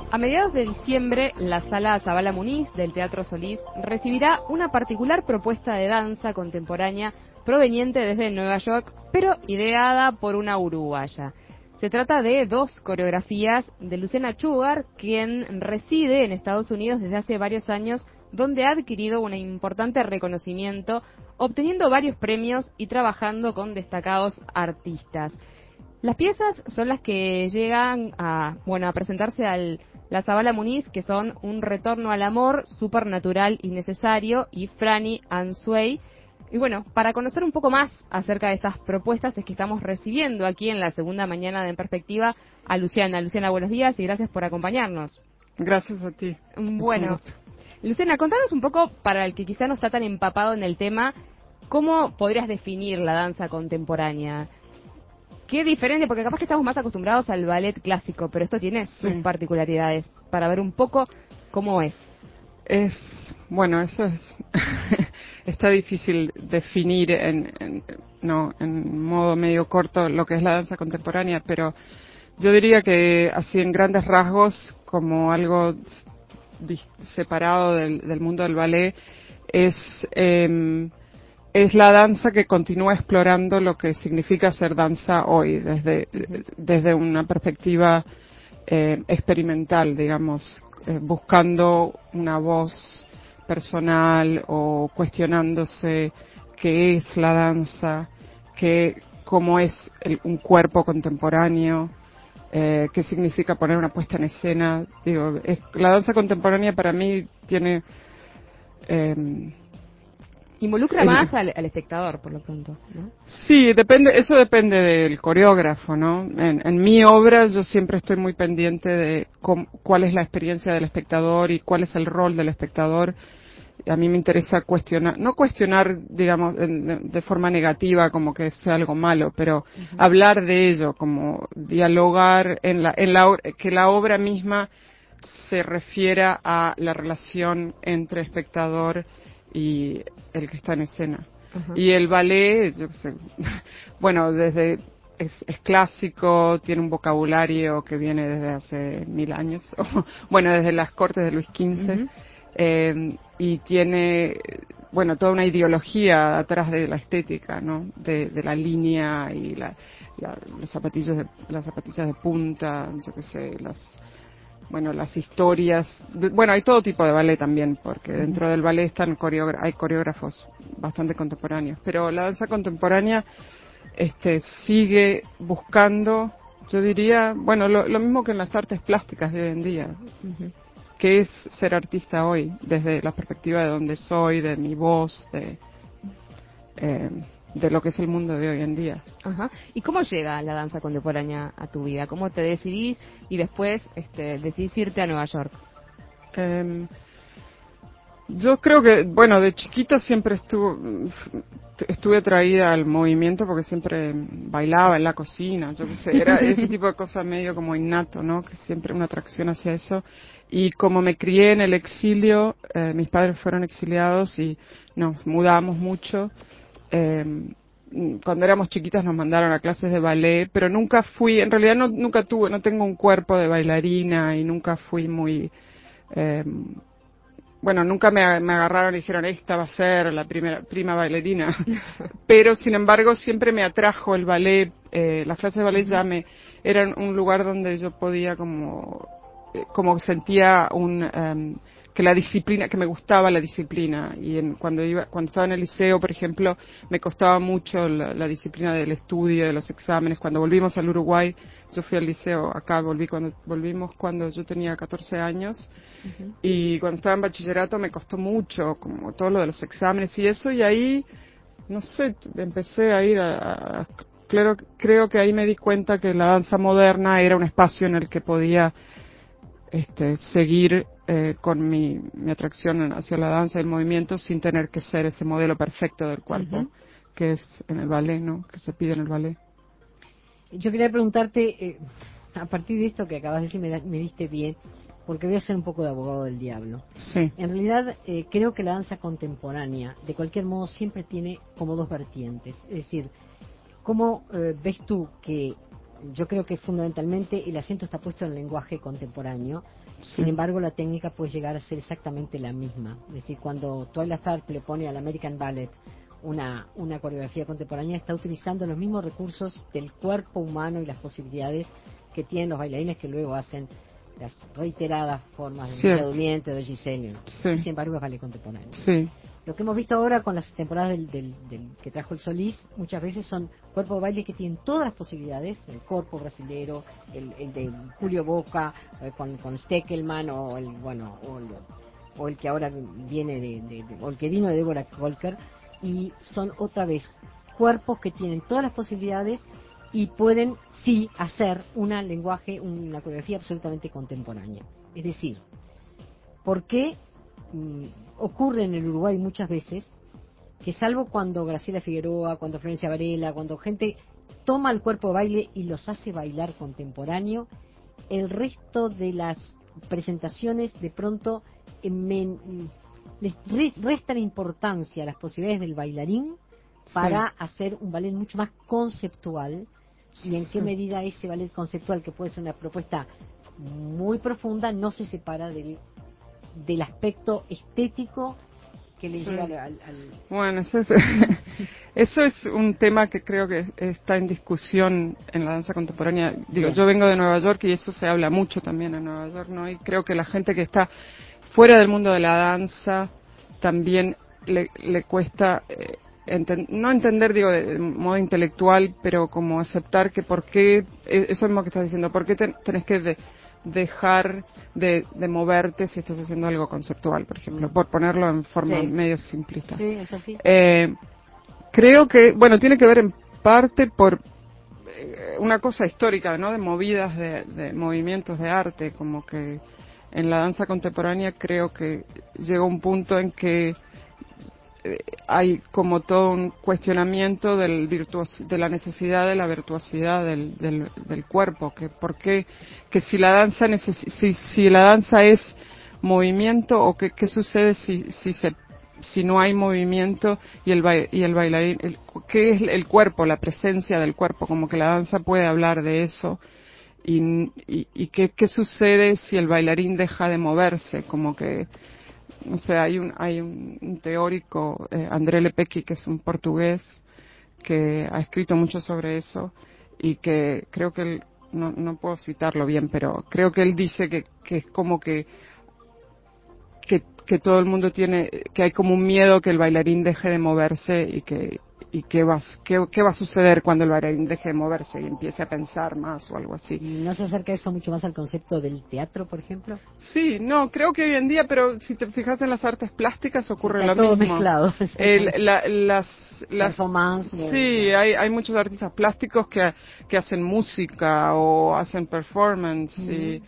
A mediados de diciembre, la Sala Zabala Muniz del Teatro Solís recibirá una particular propuesta de danza contemporánea proveniente desde Nueva York, pero ideada por una uruguaya. Se trata de dos coreografías de Luciana Chugar, quien reside en Estados Unidos desde hace varios años, donde ha adquirido un importante reconocimiento, obteniendo varios premios y trabajando con destacados artistas. Las piezas son las que llegan a presentarse al la Zabala Muniz, que son Un retorno al amor, Supernatural y necesario, y Franny and Sway. Y bueno, para conocer un poco más acerca de estas propuestas es que estamos recibiendo aquí en la segunda mañana de En Perspectiva a Luciana. Luciana, buenos días y gracias por acompañarnos. Gracias a ti. Bueno, Luciana, contanos un poco, para el que quizá no está tan empapado en el tema, ¿cómo podrías definir la danza contemporánea? Qué diferente, porque capaz que estamos más acostumbrados al ballet clásico, pero esto tiene sus particularidades, para ver un poco cómo es. Bueno, eso es está difícil definir en modo medio corto lo que es la danza contemporánea, pero yo diría que así en grandes rasgos, como algo separado del mundo del ballet, es la danza que continúa explorando lo que significa ser danza hoy, desde una perspectiva experimental, digamos, buscando una voz personal o cuestionándose qué es la danza, cómo es un cuerpo contemporáneo, qué significa poner una puesta en escena. La danza contemporánea para mí tiene... Involucra más al espectador, por lo pronto, ¿no? Sí, eso depende del coreógrafo, ¿no? En mi obra yo siempre estoy muy pendiente de cuál es la experiencia del espectador y cuál es el rol del espectador. A mí me interesa no cuestionar, digamos, de forma negativa, como que sea algo malo, pero hablar de ello, como dialogar que la obra misma se refiera a la relación entre espectador y el que está en escena. Y el ballet, yo qué sé, bueno, es clásico, tiene un vocabulario que viene desde hace 1000 años, bueno, desde las cortes de Luis XV, y tiene, bueno, toda una ideología atrás de la estética, ¿no? De la línea y las zapatillas de punta, yo qué sé, las historias. Bueno, hay todo tipo de ballet también, porque dentro del ballet hay coreógrafos bastante contemporáneos. Pero la danza contemporánea sigue buscando, yo diría, bueno, lo mismo que en las artes plásticas de hoy en día, que es ser artista hoy, desde la perspectiva de donde soy, de mi voz, de lo que es el mundo de hoy en día. Ajá. ¿Y cómo llega la danza contemporánea a tu vida? ¿Cómo te decidís y después decidís irte a Nueva York? Yo creo que, bueno, de chiquita siempre estuve atraída al movimiento porque siempre bailaba en la cocina, yo qué sé, era ese tipo de cosa medio como innato, ¿no? Que siempre una atracción hacia eso. Y como me crié en el exilio, mis padres fueron exiliados y nos mudamos mucho. Cuando éramos chiquitas nos mandaron a clases de ballet, pero nunca fui, en realidad no tengo un cuerpo de bailarina y nunca fui muy, bueno, nunca me agarraron y dijeron, esta va a ser la prima bailarina. Pero, sin embargo, siempre me atrajo el ballet. Las clases de ballet eran un lugar donde yo podía como sentía que la disciplina, que me gustaba la disciplina. Y cuando estaba en el liceo, por ejemplo, me costaba mucho la disciplina del estudio, de los exámenes. Cuando volvimos al Uruguay, yo fui al liceo acá, volvimos cuando yo tenía 14 años. Y cuando estaba en bachillerato me costó mucho, como todo lo de los exámenes y eso, y ahí, no sé, empecé a ir creo que ahí me di cuenta que la danza moderna era un espacio en el que podía seguir con mi atracción hacia la danza y el movimiento sin tener que ser ese modelo perfecto del cuerpo, que es en el ballet, ¿no? Que se pide en el ballet. Yo quería preguntarte, a partir de esto que acabas de decir, me diste bien, porque voy a ser un poco de abogado del diablo. Sí. En realidad, creo que la danza contemporánea, de cualquier modo, siempre tiene como dos vertientes. Es decir, ¿cómo ves tú que yo creo que fundamentalmente el acento está puesto en el lenguaje contemporáneo. Sí. Sin embargo, la técnica puede llegar a ser exactamente la misma. Es decir, cuando Twyla Tharp le pone al American Ballet una coreografía contemporánea, está utilizando los mismos recursos del cuerpo humano y las posibilidades que tienen los bailarines que luego hacen las reiteradas formas de Cierto. Lucha Durmiente, de Giselle. Sí. Sin embargo, es ballet contemporáneo. Sí. Lo que hemos visto ahora con las temporadas del que trajo el Solís, muchas veces son cuerpos de baile que tienen todas las posibilidades, el corpo brasilero, el de Julio Boca, con Steckelman, o el que ahora viene o el que vino de Deborah Kolker, y son otra vez cuerpos que tienen todas las posibilidades y pueden sí hacer una coreografía absolutamente contemporánea. Es decir, ¿por qué ocurre en el Uruguay muchas veces que, salvo cuando Graciela Figueroa, cuando Florencia Varela, cuando gente toma el cuerpo de baile y los hace bailar contemporáneo, el resto de las presentaciones de pronto les restan importancia a las posibilidades del bailarín para hacer un ballet mucho más conceptual, y en qué medida ese ballet conceptual, que puede ser una propuesta muy profunda, no se separa del aspecto estético que le lleva al... Bueno, eso es un tema que creo que está en discusión en la danza contemporánea. Digo, yo vengo de Nueva York y eso se habla mucho también en Nueva York, ¿no? Y creo que la gente que está fuera del mundo de la danza también le cuesta no entender, digo, de modo intelectual, pero como aceptar que por qué, eso mismo que estás diciendo, por qué tenés que dejar de moverte si estás haciendo algo conceptual, por ejemplo, por ponerlo en forma medio simplista. Sí, es así. Creo que, bueno, tiene que ver en parte por una cosa histórica, ¿no? De movidas, de movimientos de arte, como que en la danza contemporánea creo que llegó un punto en que hay como todo un cuestionamiento de la necesidad de la virtuosidad del cuerpo, que por qué, que si la danza si la danza es movimiento, o qué sucede si no hay movimiento y el bailarín, qué es el cuerpo, la presencia del cuerpo, como que la danza puede hablar de eso. Y qué sucede si el bailarín deja de moverse, como que, o sea, hay un teórico, André Lepecki, que es un portugués, que ha escrito mucho sobre eso, y que creo que él, no puedo citarlo bien, pero creo que él dice que es como que todo el mundo que hay como un miedo que el bailarín deje de moverse, y qué va a suceder cuando el bailarín deje de moverse y empiece a pensar más o algo así. ¿No se acerca eso mucho más al concepto del teatro, por ejemplo? Sí, no, creo que hoy en día, pero si te fijas en las artes plásticas ocurre Está lo todo mismo. Mezclado. Las performance. Sí, hay muchos artistas plásticos que hacen música o hacen performance,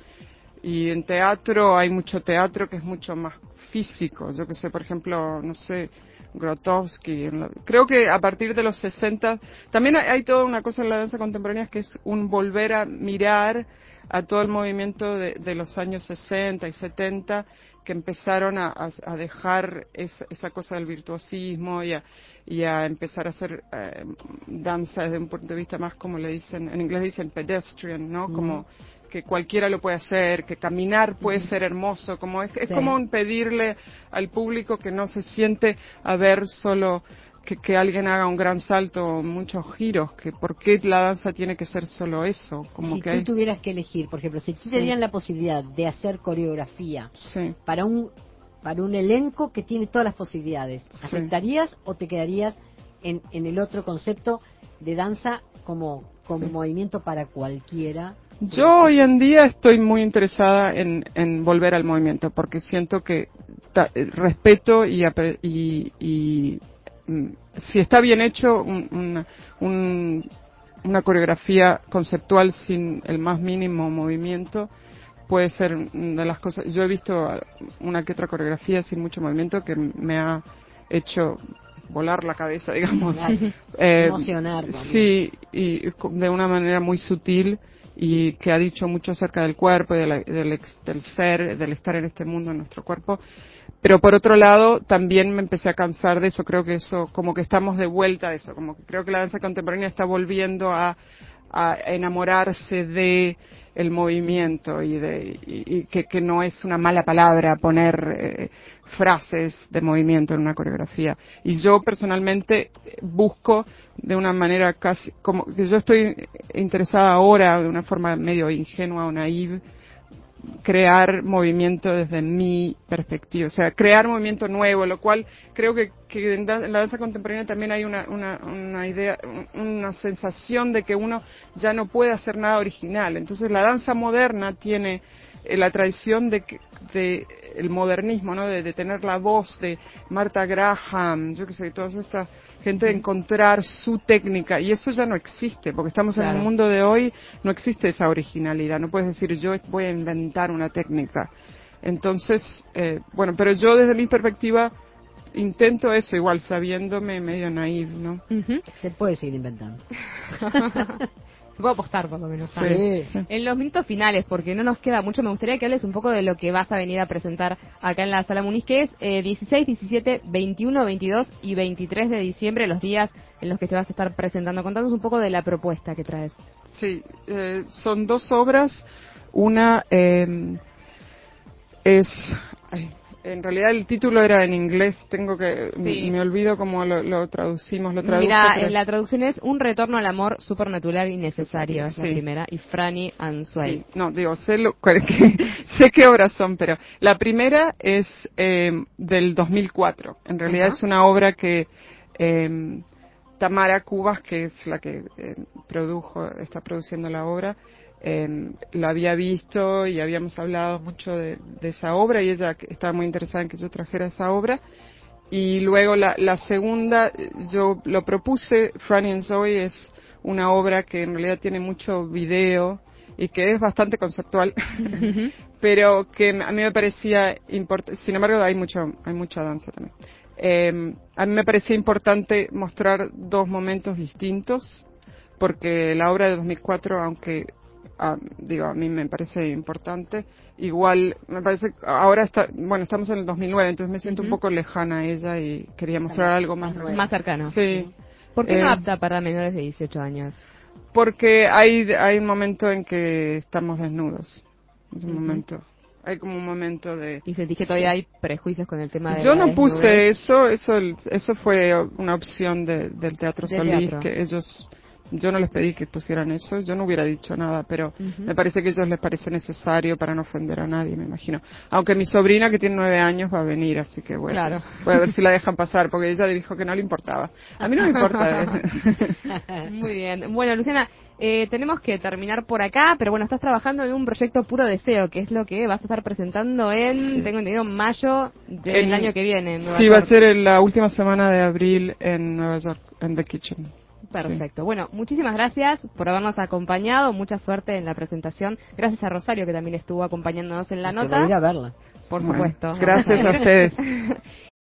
y en teatro hay mucho teatro que es mucho más físico. Yo que sé, por ejemplo, no sé, Grotowski. Creo que a partir de los 60 también hay toda una cosa en la danza contemporánea, que es un volver a mirar a todo el movimiento de los años 60 y 70, que empezaron a dejar esa cosa del virtuosismo y a empezar a hacer danza desde un punto de vista más, como le dicen, en inglés dicen pedestrian, ¿no? Como que cualquiera lo puede hacer, que caminar puede ser hermoso, como es como un pedirle al público que no se siente a ver solo que alguien haga un gran salto, muchos giros, que por qué la danza tiene que ser solo eso. Como si que tú tuvieras que elegir, por ejemplo, si te dieran la posibilidad de hacer coreografía para un elenco que tiene todas las posibilidades, ¿aceptarías o te quedarías en el otro concepto de danza como movimiento para cualquiera? Yo hoy en día estoy muy interesada en volver al movimiento, porque siento que respeto y si está bien hecho una coreografía conceptual sin el más mínimo movimiento, puede ser de las cosas. Yo he visto una que otra coreografía sin mucho movimiento que me ha hecho volar la cabeza, digamos. Emocionar también. Sí, y de una manera muy sutil, y que ha dicho mucho acerca del cuerpo y del ser, del estar en este mundo, en nuestro cuerpo. Pero por otro lado, también me empecé a cansar de eso. Creo que eso, como que estamos de vuelta a eso, como que creo que la danza contemporánea está volviendo a a enamorarse de el movimiento y que no es una mala palabra poner frases de movimiento en una coreografía. Y yo personalmente busco de una manera casi, como que yo estoy interesada ahora de una forma medio ingenua o naive, crear movimiento desde mi perspectiva, o sea, crear movimiento nuevo, lo cual creo que en la danza contemporánea también hay una idea, una sensación de que uno ya no puede hacer nada original. Entonces la danza moderna tiene la tradición de el modernismo, ¿no? De tener la voz de Martha Graham, yo qué sé, todas estas gente de encontrar su técnica, y eso ya no existe, porque estamos en el mundo de hoy, no existe esa originalidad, no puedes decir yo voy a inventar una técnica. Entonces, bueno, pero yo desde mi perspectiva intento eso, igual sabiéndome medio naive, ¿no? Se puede seguir inventando. Puedo apostar, por lo menos. Sí. En los minutos finales, porque no nos queda mucho, me gustaría que hables un poco de lo que vas a venir a presentar acá en la Sala Muniz, que es 16, 17, 21, 22 y 23 de diciembre, los días en los que te vas a estar presentando. Contanos un poco de la propuesta que traes. Sí, son dos obras. Una es... en realidad el título era en inglés, me olvido cómo lo traducimos, lo traduzco. Mira, la traducción es Un retorno al amor supernatural y necesario, es la primera, y Franny Answay. Sí. No, digo, sé qué obras son, pero la primera es del 2004. En realidad es una obra que Tamara Cubas, que es la que está produciendo la obra, la había visto y habíamos hablado mucho de esa obra, y ella estaba muy interesada en que yo trajera esa obra. Y luego la segunda, yo lo propuse, Franny and Zoe es una obra que en realidad tiene mucho video y que es bastante conceptual, pero que a mí me parecía importante. Sin embargo, hay mucha danza también. A mí me parecía importante mostrar dos momentos distintos, porque la obra de 2004, aunque a mí me parece importante, igual me parece, ahora estamos en el 2009, entonces me siento un poco lejana a ella y quería mostrar algo más cercano. Sí. ¿Por qué no apta para menores de 18 años? Porque hay un momento en que estamos desnudos. Es un momento. Hay como un momento de... Y sentí que todavía hay prejuicios con el tema de Yo la no puse desnudez. eso fue una opción del Teatro Solís, que yo no les pedí que pusieran eso, yo no hubiera dicho nada, pero me parece que a ellos les parece necesario para no ofender a nadie, me imagino. Aunque mi sobrina, que tiene 9 años, va a venir, así que bueno, voy a ver si la dejan pasar, porque ella dijo que no le importaba. A mí no me importa. Muy bien. Bueno, Luciana, tenemos que terminar por acá, pero bueno, estás trabajando en un proyecto Puro Deseo, que es lo que vas a estar presentando tengo entendido, mayo del año que viene. En Nueva York. Va a ser en la última semana de abril en Nueva York, en The Kitchen. Perfecto. Bueno, muchísimas gracias por habernos acompañado. Mucha suerte en la presentación. Gracias a Rosario, que también estuvo acompañándonos en la nota. Voy a ir a verla. Por supuesto. Gracias a ustedes.